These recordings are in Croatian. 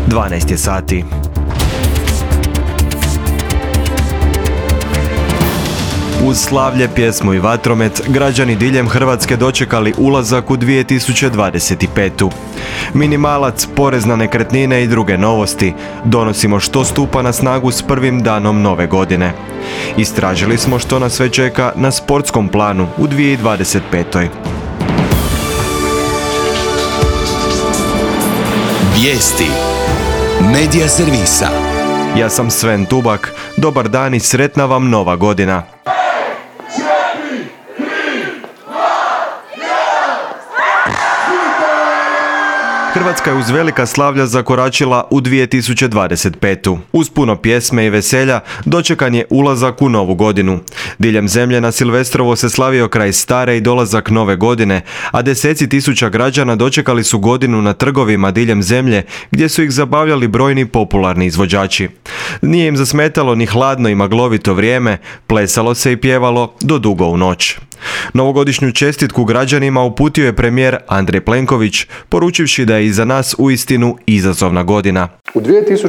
12 je sati. Uz slavlje, pjesmu i vatromet, građani diljem Hrvatske dočekali ulazak u 2025. Minimalac, porez na nekretnine i druge novosti. Donosimo što stupa na snagu s prvim danom nove godine. Istražili smo što nas sve čeka na sportskom planu u 2025. Vijesti Medija servisa. Ja sam Sven Tubak. Dobar dan i sretna vam nova godina. Hrvatska je uz velika slavlja zakoračila u 2025. Uz puno pjesme i veselja dočekan je ulazak u novu godinu. Diljem zemlje na Silvestrovo se slavio kraj stare i dolazak nove godine, a deseci tisuća građana dočekali su godinu na trgovima diljem zemlje gdje su ih zabavljali brojni popularni izvođači. Nije im zasmetalo ni hladno i maglovito vrijeme, plesalo se i pjevalo do dugo u noć. Novogodišnju čestitku građanima uputio je premijer Andrej Plenković, poručivši da je iza nas uistinu izazovna godina. U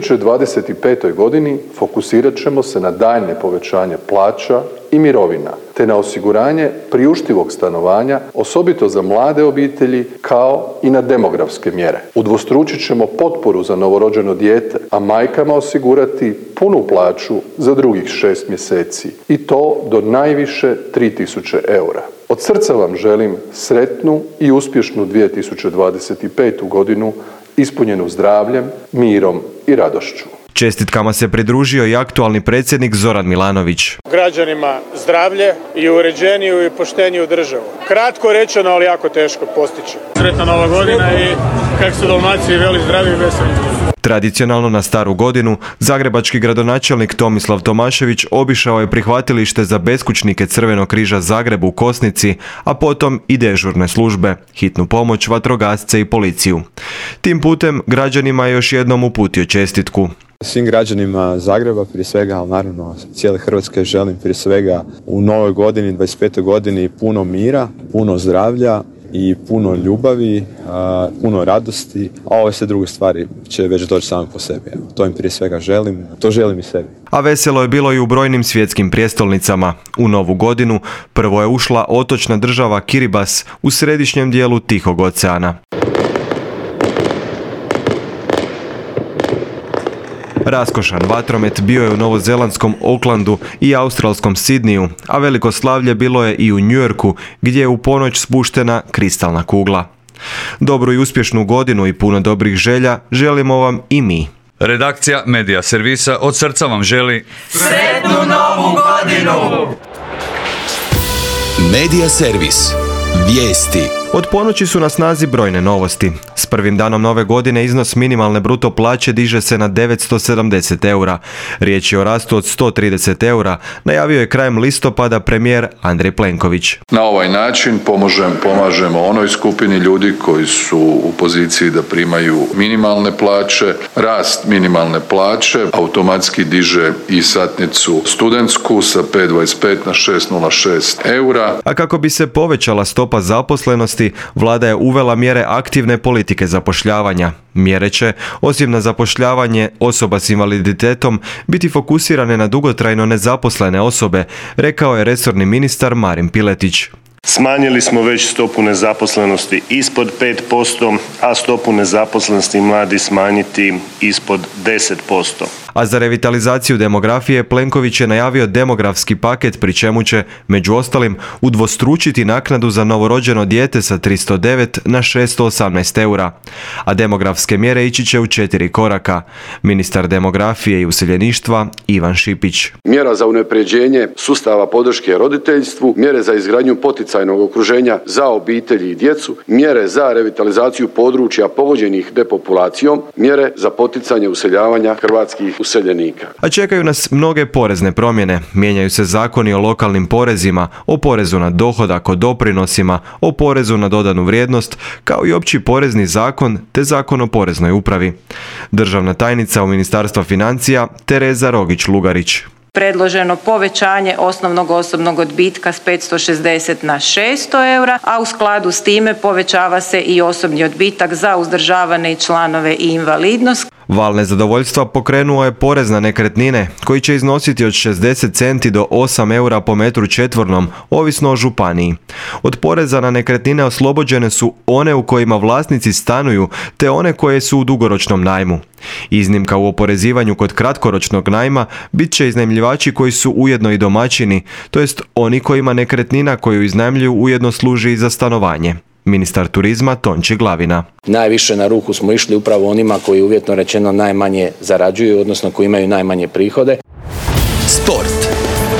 2025. godini fokusirat ćemo se na daljnje povećanje plaća i mirovina, te na osiguranje priuštivog stanovanja, osobito za mlade obitelji, kao i na demografske mjere. Udvostručit ćemo potporu za novorođeno dijete, a majkama osigurati punu plaću za drugih 6 mjeseci i to do najviše 3.000 eura. Od srca vam želim sretnu i uspješnu 2025. godinu ispunjenu zdravljem, mirom i radošću. Čestitkama se pridružio i aktualni predsjednik Zoran Milanović. Građanima zdravlje i uređeniju i pošteniju državu. Kratko rečeno, ali jako teško postići. Sretna nova godina i kako su Dalmaciji veli, zdravi i veseli. Tradicionalno na staru godinu, zagrebački gradonačelnik Tomislav Tomašević obišao je prihvatilište za beskućnike Crvenog križa Zagreb u Kosnici, a potom i dežurne službe, hitnu pomoć, vatrogasce i policiju. Tim putem građanima je još jednom uputio čestitku. Svim građanima Zagreba prije svega, ali naravno cijele Hrvatske želim prije svega u novoj godini, 25. godini puno mira, puno zdravlja i puno ljubavi, puno radosti, a ove sve druge stvari će već doći same po sebi. To im prije svega želim, to želim i sebi. A veselo je bilo i u brojnim svjetskim prijestolnicama. U novu godinu prvo je ušla otočna država Kiribati u središnjem dijelu Tihog oceana. Raskošan vatromet bio je u novozelandskom Aucklandu i australskom Sidniju, a veliko slavlje bilo je i u New Yorku, gdje je u ponoć spuštena kristalna kugla. Dobru i uspješnu godinu i puno dobrih želja želimo vam i mi. Redakcija Medija servisa od srca vam želi Sretnu novu godinu! Medija servis. Vijesti. Od ponoći su na snazi brojne novosti. S prvim danom nove godine iznos minimalne bruto plaće diže se na 970 eura. Riječ je o rastu od 130 eura, najavio je krajem listopada premijer Andrej Plenković. Na ovaj način pomažemo onoj skupini ljudi koji su u poziciji da primaju minimalne plaće. Rast minimalne plaće automatski diže i satnicu studentsku sa 5,25 na 6,06 eura. A kako bi se povećala stopa zaposlenosti, vlada je uvela mjere aktivne politike zapošljavanja. Mjere će, osim na zapošljavanje osoba s invaliditetom, biti fokusirane na dugotrajno nezaposlene osobe, rekao je resorni ministar Marin Piletić. Smanjili smo već stopu nezaposlenosti ispod 5%, a stopu nezaposlenosti mladih smanjiti ispod 10%. A za revitalizaciju demografije Plenković je najavio demografski paket, pri čemu će, među ostalim, udvostručiti naknadu za novorođeno dijete sa 309 na 618 eura. A demografske mjere ići će u 4 koraka. Ministar demografije i useljeništva Ivan Šipić. Mjera za unapređenje sustava podrške roditeljstvu, mjere za izgradnju poticajnog okruženja za obitelji i djecu, mjere za revitalizaciju područja pogođenih depopulacijom, mjere za poticanje useljavanja hrvatskih useljenika. A čekaju nas mnoge porezne promjene. Mijenjaju se zakoni o lokalnim porezima, o porezu na dohodak, o doprinosima, o porezu na dodanu vrijednost, kao i opći porezni zakon te zakon o poreznoj upravi. Državna tajnica u Ministarstvu financija Tereza Rogić-Lugarić. Predloženo povećanje osnovnog osobnog odbitka s 560 na 600 eura, a u skladu s time povećava se i osobni odbitak za uzdržavane i članove i invalidnost. Val nezadovoljstva pokrenuo je porez na nekretnine, koji će iznositi od 60 centi do 8 eura po metru četvornom, ovisno o županiji. Od poreza na nekretnine oslobođene su one u kojima vlasnici stanuju, te one koje su u dugoročnom najmu. Iznimka u oporezivanju kod kratkoročnog najma bit će iznajmljivači koji su ujedno i domaćini, to jest oni kojima nekretnina koju iznajmljuju ujedno služi i za stanovanje. Ministar turizma Tonči Glavina. Najviše na ruku smo išli upravo onima koji uvjetno rečeno najmanje zarađuju, odnosno koji imaju najmanje prihode. Sport.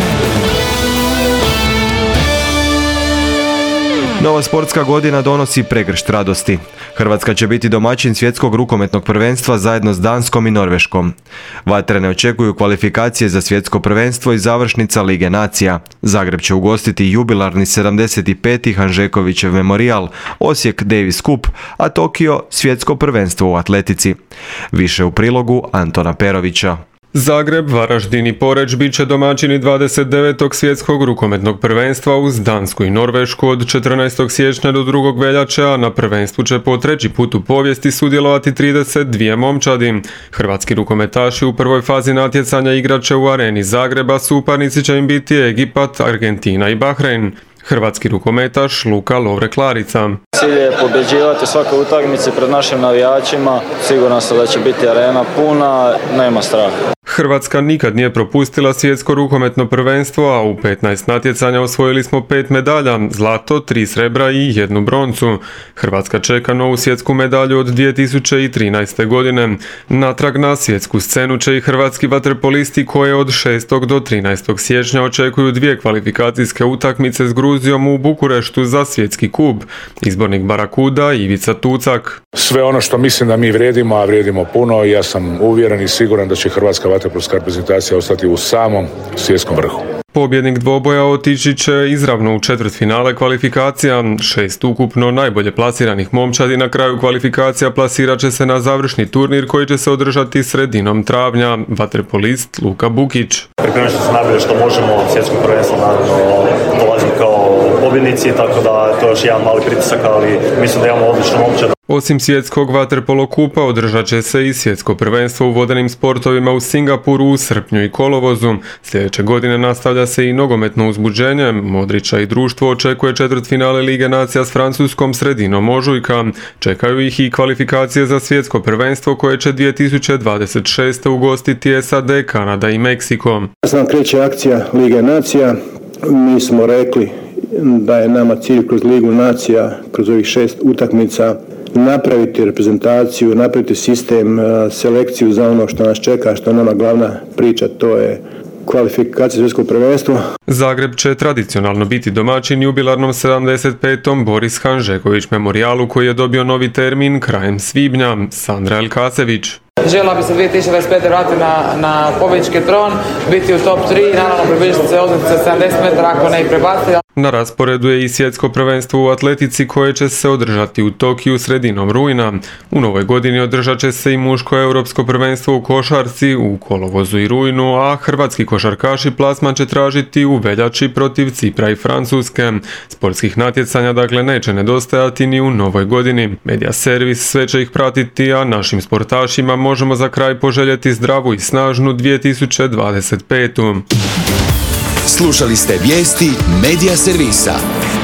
Nova sportska godina donosi pregršt radosti. Hrvatska će biti domaćin svjetskog rukometnog prvenstva zajedno s Danskom i Norveškom. Vatrene očekuju kvalifikacije za svjetsko prvenstvo i završnica Lige nacija. Zagreb će ugostiti jubilarni 75. Hanžekovićev memorijal, Osijek Davis Cup, a Tokio svjetsko prvenstvo u atletici. Više u prilogu Antona Perovića. Zagreb, Varaždin i Poreč bit će domaćini 29. svjetskog rukometnog prvenstva uz Dansku i Norvešku od 14. siječnja do 2. veljače, a na prvenstvu će po treći put u povijesti sudjelovati 32 momčadi. Hrvatski rukometaši u prvoj fazi natjecanja igrat će u areni Zagreba, suparnici će im biti Egipat, Argentina i Bahrein. Hrvatski rukometaš Luka Lovre-Klarica. Cilj je pobjeđivati svakoj utakmici pred našim navijačima. Siguran sam da će biti arena puna, nema straha. Hrvatska nikad nije propustila svjetsko rukometno prvenstvo, a u 15 natjecanja osvojili smo 5 medalja, zlato, 3 srebra i 1 broncu. Hrvatska čeka novu svjetsku medalju od 2013. godine. Natrag na svjetsku scenu će i hrvatski vaterpolisti koje od 6. do 13. siječnja očekuju 2 kvalifikacijske utakmice s Gruzijom u Bukureštu za svjetski kup. Izbornik Barakuda Ivica Tucak. Sve ono što mislim da mi vrijedimo, a vrijedimo puno, ja sam uvjeren i siguran da će hrvatska vaterpolska reprezentacija ostati u samom svjetskom vrhu. Pobjednik dvoboja otići će izravno u četvrtfinale kvalifikacija. 6 ukupno najbolje plasiranih momčadi na kraju kvalifikacija plasirat će se na završni turnir koji će se održati sredinom travnja. Vaterpolist Luka Bukić. Pripremili smo se najbolje što možemo, svjetsko prvenstvo naravno dolazimo kao pobjednici, tako da to je još jedan mali pritisak, ali mislim da imamo odličnu momčad. Osim svjetskog vaterpolo kupa održat će se i svjetsko prvenstvo u vodenim sportovima u Singapuru u srpnju i kolovozu. Sljedeće godine nastavlja se i nogometno uzbuđenje. Modrića i društvo očekuje četvrtfinale Lige nacija s Francuskom sredinom ožujka. Čekaju ih i kvalifikacije za svjetsko prvenstvo koje će 2026. ugostiti SAD, Kanada i Meksiko. Sad kreće akcija Lige nacija. Mi smo rekli da je nama cilj kroz Ligu nacija, kroz ovih 6 utakmica, napraviti reprezentaciju, napraviti sistem, selekciju za ono što nas čeka, što je nama glavna priča, to je kvalifikacija svjetskog prvenstva. Zagreb će tradicionalno biti domaćin jubilarnom 75. Boris Hanžeković memorijalu koji je dobio novi termin krajem svibnja. Sandra Elkasević. Željela bi se 2025. vratiti na pobjednički tron, biti u top 3, naravno približiti se odlice 70 metara ako ne i prebaciti. Na rasporedu je i svjetsko prvenstvo u atletici koje će se održati u Tokiju sredinom rujna. U novoj godini održat će se i muško europsko prvenstvo u košarci u kolovozu i rujnu, a hrvatski košarkaši plasman će tražiti u veljači protiv Cipra i Francuske. Sportskih natjecanja dakle neće nedostajati ni u novoj godini. Media servis sve će ih pratiti, a našim sportašima možemo za kraj poželjeti zdravu i snažnu 2025. Slušali ste vijesti Media servisa.